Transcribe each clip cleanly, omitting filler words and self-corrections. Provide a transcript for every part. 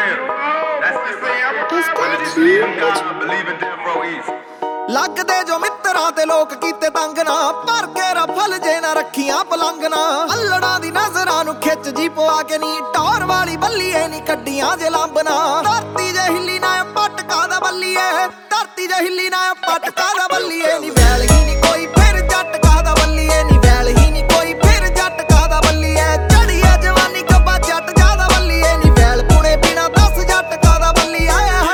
ਲੱਗਦੇ ਜੋ ਮਿੱਤਰਾਂ ਤੇ ਲੋਕ ਕੀਤੇ ਤੰਗ ਨਾ, ਭਰ ਕੇ ਰਫਲ ਜੇ ਨਾ ਰੱਖੀਆਂ ਪਲੰਗਣਾ। ਅੱਲੜਾਂ ਦੀ ਨਜ਼ਰਾਂ ਨੂੰ ਖਿੱਚ ਜੀ ਪਵਾ ਕੇ ਨੀ, ਟੌਰ ਵਾਲੀ ਬੱਲੀਏ ਨੀ ਕੱਢੀਆਂ ਜੇ ਲਾਂਬਣਾ। ਧਰਤੀ ਜੇ ਹਿੱਲੀ ਨਾ ਪਟਕਾ ਦਾ ਬੱਲੀਏ, ਧਰਤੀ ਜੇ ਹਿੱਲੀ ਨਾ ਪਟਕਾ ਦਾ ਬੱਲੀਏ ਨੀ। ਵੈਲ ਹੀ ਨੀ ਕੋਈ ਫਿਰ ਜੱਟ ਕਾ ਦਾ ਬੱਲੀਏ ਨੀ, ਵੈਲ ਹੀ ਨੀ ਕੋਈ ਫਿਰ ਜੱਟ ਕਾ ਦਾ ਬੱਲੀਏ। ਚੜੀ ਆ ਜਵਾਨੀ ਕੱਬਾ ਜੱਟ ਜਿਆਦਾ ਬੱਲੀਏ ਨੀ, ਵੈਲ ਪੁਣੇ ਬਿਨਾ 10 ਜੱਟ ਕਾ ਦਾ ਬੱਲੀਏ।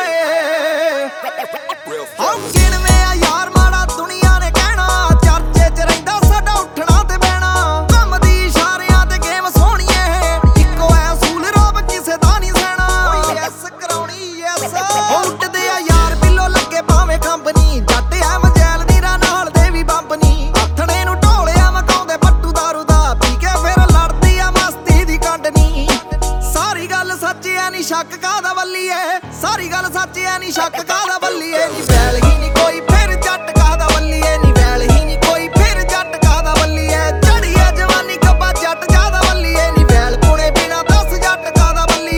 ਸ਼ੱਕ ਕਾਦਾ ਬੱਲੀਏ, ਸਾਰੀ ਗੱਲ ਸੱਚ ਐ ਨੀ ਸ਼ੱਕ ਕਾਦਾ ਬੱਲੀਏ ਨੀ। ਵੈਲ ਹੀ ਨੀ ਕੋਈ ਫਿਰ ਜੱਟ ਕਾਦਾ ਬੱਲੀਏ ਨੀ, ਵੈਲ ਹੀ ਨੀ ਕੋਈ ਫਿਰ ਜੱਟ ਕਾਦਾ ਬੱਲੀਏ। ਚੜੀ ਆ ਜਵਾਨੀ ਕੱਬਾ ਜੱਟ ਜਿਆਦਾ ਬੱਲੀਏ ਨੀ, ਵੈਲ ਪੁਣੇ ਬਿਨਾ 10 ਜੱਟ ਕਾਦਾ ਬੱਲੀਏ।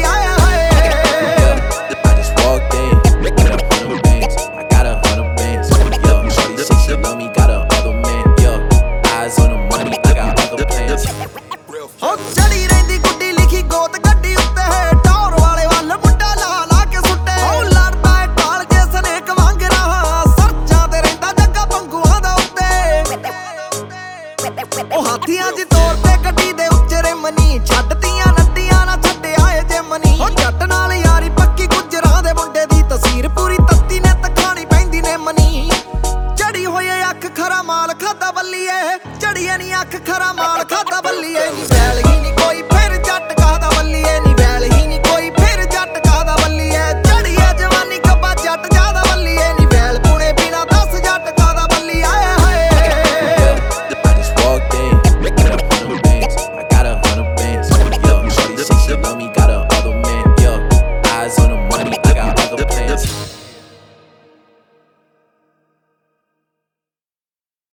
I just walked in, got 100 bands, I got 100 bands. Yo, shorty say she love me, got a other man. Yo, eyes on the money, I got other plans. ਹੋ ਚੜੀ ਰਹਿੰਦੀ ਗੁੱਡੀ ਲਿਖੀ ਗੋਤ ਗੱਡੀ ਉੱਤੇ, ਟੌਰ ਵਾਲੇ ਵੱਲ ਮੁੰਡਾ ਲਾ ਲਾ ਕੇ ਸੁੱਟੇ। ਉਹ ਲੜਦਾ ਏ ਕਾਲ ਜੇ ਸਨੇਕ ਵਾਂਗ ਰਹਾ, ਸਰਚਾਂ ਤੇ ਰਹਿੰਦਾ ਜੱਗਾ ਪੰਗੂਆਂ ਦਾ ਉੱਤੇ। ਉਹ ਹਾਥੀਆਂ ਦੀ ਤੌਰ ਤੇ ਗੱਡੀ ਦੇ ਉੱਚੇ ਰਿਮ ਨੀ ਛੱਡਤੀ